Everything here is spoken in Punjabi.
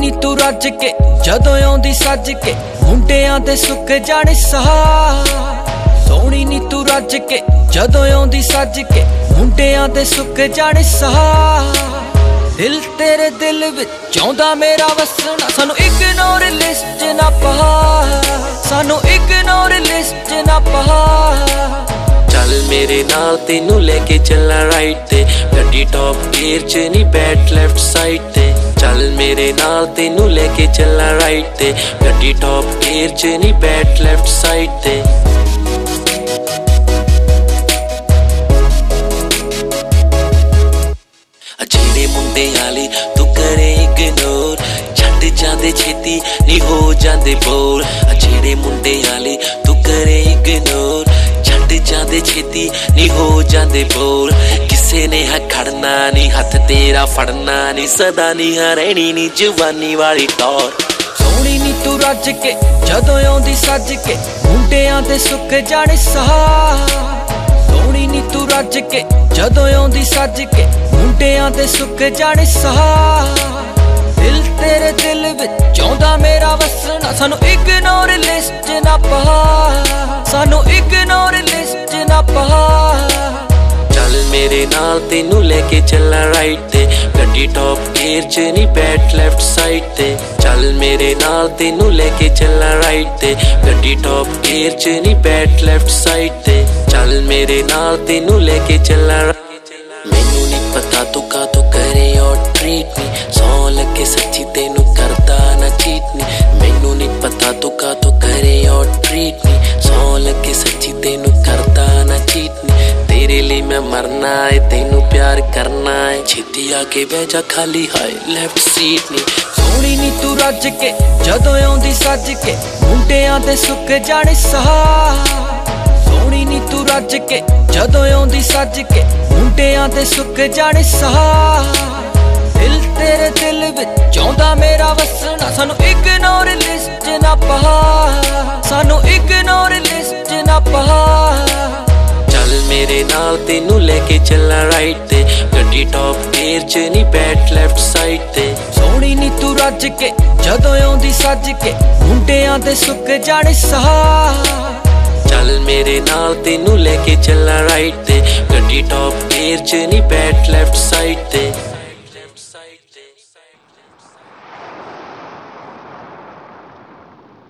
ਨੀ ਤੂੰ ਰੱਜ ਕੇ ਜਦੋਂ ਆਉਂਦੀ ਸੱਜ ਕੇ ਮੁੰਡਿਆਂ ਦੇ ਸੁੱਕ ਜਾਣੇ ਸਾਹ। ਸੋਹਣੀ ਨੀ ਤੂੰ ਰੱਜ ਕੇ ਜਦੋਂ ਆਉਂਦੀ ਸੱਜ ਕੇ ਮੁੰਡਿਆਂ ਦੇ ਸੁੱਕ ਜਾਣੇ ਸਾਹ। ਦਿਲ ਤੇਰੇ ਦਿਲ ਵਿੱਚ ਆਉਂਦਾ ਮੇਰਾ ਵਸਣਾ, ਸਾਨੂੰ ਇਗਨੋਰ ਲਿਸਟ ਨਾ ਪਾ, ਸਾਨੂੰ ਇਗਨੋਰ ਲਿਸਟ ਨਾ ਪਾ। ਚੱਲ ਮੇਰੇ ਨਾਲ ਤੈਨੂੰ ਲੈ ਕੇ ਚੱਲਾਂ ਰਾਈਟ ਤੇ, ਗੱਡੀ ਟੌਪ ਗੇਅਰ ਚ ਨੀ ਬੈਠ ਲੈਫਟ ਸਾਈਡ ਤੇ। ਚੱਲ ਮੇਰੇ ਨਾਲ ਤੈਨੂੰ ਲੈ ਕੇ ਚੱਲਾਂ ਰਾਈਟ ਤੇ, ਗੱਡੀ ਟੌਪ ਗੇਅਰ ਚ ਨੀ ਬੈਠ ਲੈਫਟ ਸਾਈਡ ਤੇ। ਜਿਹੜੇ ਮੁੰਡੇ ਵਾਲੀ ਤੂੰ ਕਰੇ ਇਗਨੋਰ, ਛੱਡ ਜਾਂਦੇ ਛੇਤੀ ਨੀ ਹੋ ਜਾਂਦੇ ਬੋਰ। ਜਿਹੜੇ ਮੁੰਡੇ ਵਾਲੀ ਤੂੰ ਕਰੇ ਇਗਨੋਰ, ਛੱਡ ਜਾਂਦੇ ਛੇਤੀ ਨੀ ਹੋ ਜਾਂਦੇ ਬੋਰ। ਕਿਸੇ ਨੇ ਖੜਨਾ ਨੀ, ਹੱਥ ਤੇਰਾ ਫੜਨਾ ਨੀ, ਸਦਾ ਨੀ ਰਹਿਣੀ ਨੀ ਜਵਾਨੀ ਵਾਲੀ ਟੌਰ। ਸੋਹਣੀ ਨੀ ਤੂੰ ਰੱਜ ਕੇ ਜਦੋਂ ਆਉਂਦੀ ਸੱਜ ਕੇ ਮੁੰਡਿਆਂ ਦੇ ਸੁੱਕ ਜਾਣੇ ਸਾਹ। ਸੋਹਣੀ ਨੀ ਤੂੰ ਰੱਜ ਕੇ ਜਦੋਂ ਆਉਂਦੀ ਸੱਜ ਕੇ ਮੁੰਡਿਆਂ ਦੇ ਸੁੱਕ ਜਾਣੇ ਸਾਹ। ਦਿਲ ਤੇਰੇ ਦਿਲ ਵਿੱਚ ਆਉਂਦਾ ਮੇਰਾ ਵਸਣਾ, ਸਾਨੂੰ ਇਗਨੋਰ ਲਿਸਟ ਨਾ ਪਾ, ਸਾਨੂੰ ਇਗਨੋਰ ਲਿਸਟ ਨਾ ਪਾ। ਚੱਲ ਮੇਰੇ ਨਾਲ ਤੈਨੂੰ ਲੈ ਕੇ ਚੱਲਾਂ ਰਾਈਟ ਤੇ, ਗੱਡੀ ਟੌਪ ਗੇਅਰ ਚ ਨੀ ਬੈਠ ਲੈਫਟ ਸਾਈਡ ਤੇ। ਚੱਲ ਮੇਰੇ ਨਾਲ ਤੈਨੂੰ ਲੈ ਕੇ ਚੱਲਾਂ ਰਾਈਟ ਤੇ, ਗੱਡੀ ਟੌਪ ਗੇਅਰ ਚ ਨੀ ਬੈਠ ਲੈਫਟ ਸਾਈਡ ਤੇ। ਚੱਲ ਮੇਰੇ ਨਾਲ ਤੈਨੂੰ ਲੈ ਕੇ ਚੱਲਾਂ। ਮੈਨੂੰ ਨੀ ਪਤਾ ਤੂੰ ਕਾਹਤੋਂ ਕਰੇ ਔਰ ਟ੍ਰੀਟ ਨੀ, ਸੌ ਲੱਗੇ ਸੱਚੀ ਤੈਨੂੰ ਕਰਦਾ ਨਾ ਚੀਟ ਨੀ। ਮੈਨੂੰ ਨੀ ਪਤਾ ਤੂੰ ਕਾਹਤੋਂ ਕਰੇ ਔਰ ਟ੍ਰੀਟ ਨੀ, ਸੌ ਲੱਗੇ ਸੱਚੀ ਤੈਨੂੰ ਕਰਦਾ ਨਾ ਚੀਟ ਨੀ। ਤੇਰੇ ਲਈ ਮੈਂ ਮਰਨਾ ਏ, ਤੈਨੂੰ ਪਿਆਰ ਕਰਨਾ ਏ, ਛੇਤੀ ਆ ਕੇ ਬਹਿ ਜਾ ਖਾਲੀ ਹਾਏ ਲੈਫਟ ਸੀਟ ਨੀ। ਸੋਹਣੀ ਨੀ ਤੂੰ ਰੱਜ ਕੇ ਜਦੋਂ ਆਉਂਦੀ ਸੱਜ ਕੇ ਮੁੰਡਿਆਂ ਦੇ ਸੁੱਕ ਜਾਣੇ ਸਾਹ। ਸੋਹਣੀ ਨੀ ਤੂੰ ਰੱਜ ਕੇ ਜਦੋਂ ਆਉਂਦੀ ਸੱਜ ਕੇ ਮੁੰਡਿਆਂ ਦੇ ਸੁੱਕ ਜਾਣੇ ਸਾਹ। ਦਿਲ ਤੇਰੇ ਦਿਲ ਵਿੱਚ ਆਉਂਦਾ ਮੇਰਾ ਵਸਣਾ, ਸਾਨੂੰ ਇਗਨੋਰ ਲਿਸਟ ਨਾ ਪਾ, ਸਾਨੂੰ ਇਗਨੋਰ ਲਿਸਟ ਨਾ ਪਾ। ਚੱਲ ਮੇਰੇ ਨਾਲ ਤੈਨੂੰ ਲੈ ਕੇ ਚੱਲਾਂ ਰਾਈਟ ਤੇ, ਗੱਡੀ ਟੌਪ ਗੇਅਰ ਚ ਨੀ ਬੈਠ ਲੈਫਟ ਸਾਈਡ ਤੇ। ਸੋਹਣੀ ਨੀ ਤੂੰ ਰੱਜ ਕੇ ਜਦੋਂ ਆਉਂਦੀ ਸੱਜ ਕੇ ਮੁੰਡਿਆਂ ਦੇ ਸੁੱਕ ਜਾਣੇ ਸਾਹ। ਚੱਲ ਮੇਰੇ ਨਾਲ ਤੈਨੂੰ ਲੈ ਕੇ ਚੱਲਾਂ ਰਾਈਟ ਤੇ, ਗੱਡੀ ਟੌਪ ਗੇਅਰ ਚ ਨੀ ਬੈਠ ਲੈਫਟ ਸਾਈਡ ਤੇ।